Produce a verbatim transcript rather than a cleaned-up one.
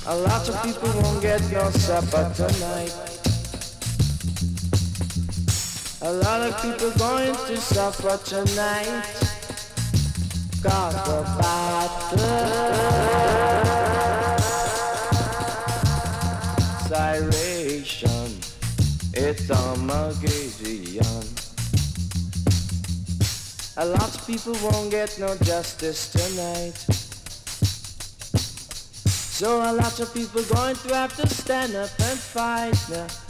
A lot of people won't get no supper tonight. A lot of people going to suffer tonight. Cause the battle Siration, it's Armageddon. A lot of people won't get no justice tonight. So a lot of people going to have to stand up and fight now.